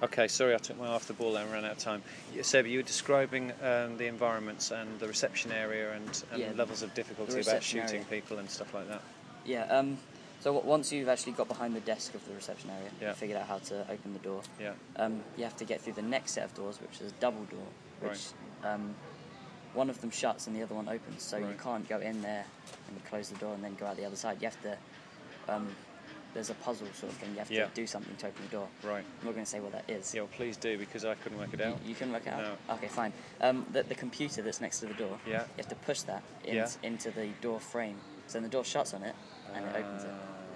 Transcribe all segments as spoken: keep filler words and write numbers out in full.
Okay, sorry I took my off the ball there and ran out of time. Seb, you were describing um, the environments and the reception area and, and Yeah, levels of difficulty about reception shooting area. people and stuff like that. Yeah, um, so w- once you've actually got behind the desk of the reception area, Yeah. you figured out how to open the door, Yeah. um, you have to get through the next set of doors, which is a double door, which um, one of them shuts and the other one opens, so Right. you can't go in there and close the door and then go out the other side. You have to, um, there's a puzzle sort of thing, you have Yeah. to do something to open the door. Right. I'm not going to say what that is. Yeah, well, please do, because I couldn't work it out. You, you can work it out? No. Okay, fine. Um, the, the computer that's next to the door, Yeah. you have to push that in, Yeah. into the door frame, so then the door shuts on it and it opens it.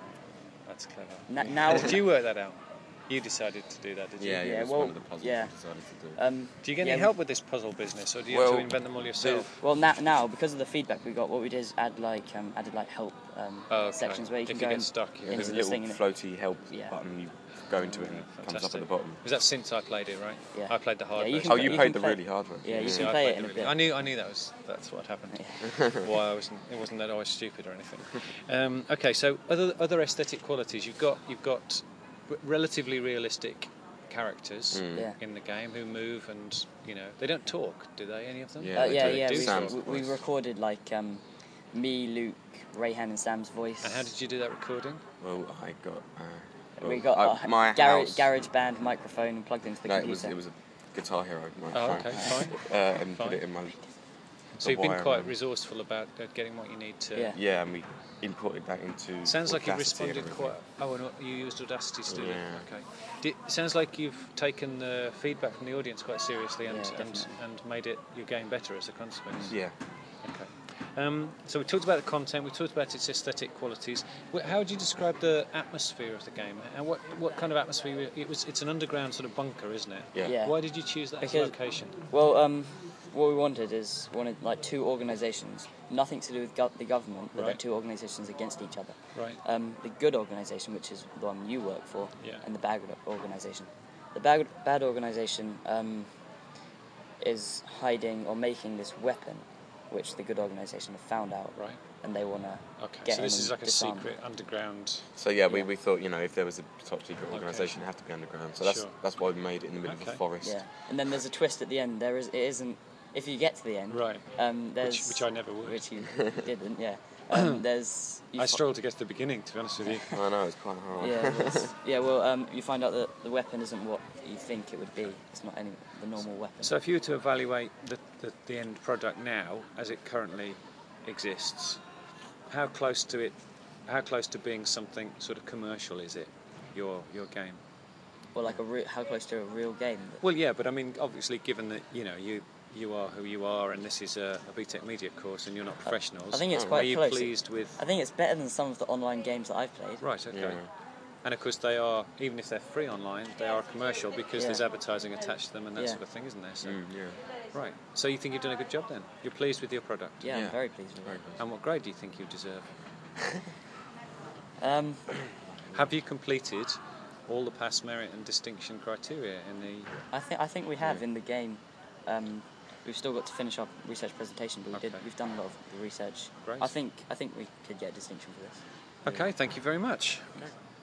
Ah, that's clever. Na- now, Did you work that out? You decided to do that, did you? Yeah, yeah, Yeah, it was well, one of the puzzles yeah. we decided to do. um, Do you get yeah, any help with this puzzle business, or do you Well, have to invent them all yourself? Well, now, now because of the feedback we got, what we did is add like um, added like help um, Oh, okay. sections where you If can you go get in- stuck, you Yeah, into there's a this little thing. and it- floaty help Yeah. button, you go into it and it comes up at Fantastic. the bottom. Was that since I played it, right? Yeah. I played the hard Yeah, you version. can Oh, play- you you played can the play- really hard one. Yeah, you See, can I play played it the in a really- bit. I knew, I knew that was that's what happened. Why I wasn't. It wasn't that I was stupid or anything. Um, okay, so other other aesthetic qualities. You've got you've got r- relatively realistic characters Mm. Yeah. in the game who move, and you know they don't talk, do they? Any of them? Yeah, Uh, they yeah, do. yeah. do We, Sam's we, we voice. recorded like um, me, Luke, Rayhan, and Sam's voice. And how did you do that recording? Well, I got. Uh, We well, got I, our my garage, house. garage band microphone and plugged into the No, it was computer. it was a Guitar Hero Oh, microphone. okay, fine. Uh, and Fine. put it in my. So the you've been wire quite around. resourceful about uh, getting what you need to. Yeah. Yeah, and we imported that into. Sounds like you've Audacity and responded everything. quite. Oh, and you used Audacity Studio. Yeah. Okay. Did, sounds like you've taken the feedback from the audience quite seriously and Yeah, and, definitely. and made it your game better as a consequence. Yeah. Okay. Um, so we talked about the content. We talked about its aesthetic qualities. Wh- How would you describe the atmosphere of the game? And what what kind of atmosphere? It was. It's an underground sort of bunker, isn't it? Yeah. Yeah. Why did you choose that as a Because- location? Well, um, what we wanted is wanted like two organisations, nothing to do with gov- the government, but they're Right. two organisations against each other. Right. Um, the good organisation, which is the one you work for, Yeah. and the bad organisation. The bad bad organisation um, is hiding or making this weapon, which the good organisation have found out, Right. and they want to Okay. get So this in is and like a disarm secret underground. So yeah, we, Yeah. we thought, you know, if there was a top secret Okay. organisation, it'd have to be underground. So that's Sure. that's why we made it in the middle of Okay. a forest. Yeah, and then there's a twist at the end. There is it isn't. If you get to the end, Right. Um, there's Which, which I never would. which you didn't. Yeah. Um, there's. You I fi- struggled to get to the beginning, to be honest with you. I know, it's quite hard. Yeah, there's- yeah. Well, um, you find out that the weapon isn't what you think it would be. It's not any the normal weapon. So if you were to evaluate the, the, the end product now, as it currently exists, how close to it, how close to being something sort of commercial is it, your your game? Or like a re- how close to a real game? Well, yeah, but I mean, obviously, given that you know you you are who you are, and this is a, a B TEC Media course, and you're not professionals, I think it's Oh, quite are you close. pleased with? I think it's better than some of the online games that I've played. Right. Okay. Yeah. And of course, they are, even if they're free online, they are commercial because Yeah. there's advertising attached to them and that Yeah. sort of thing, isn't there? So, Mm, yeah. right. So you think you've done a good job then? You're pleased with your product? Yeah, I'm Yeah. very pleased with Very it. good. And what grade do you think you deserve? Um, Have you completed all the pass, merit, and distinction criteria in the? I think I think we have Yeah. in the game. Um, we've still got to finish our research presentation, but we did. Okay. We've done a lot of the research. Great. I think I think we could get a distinction for this. Okay, thank you very much. Okay.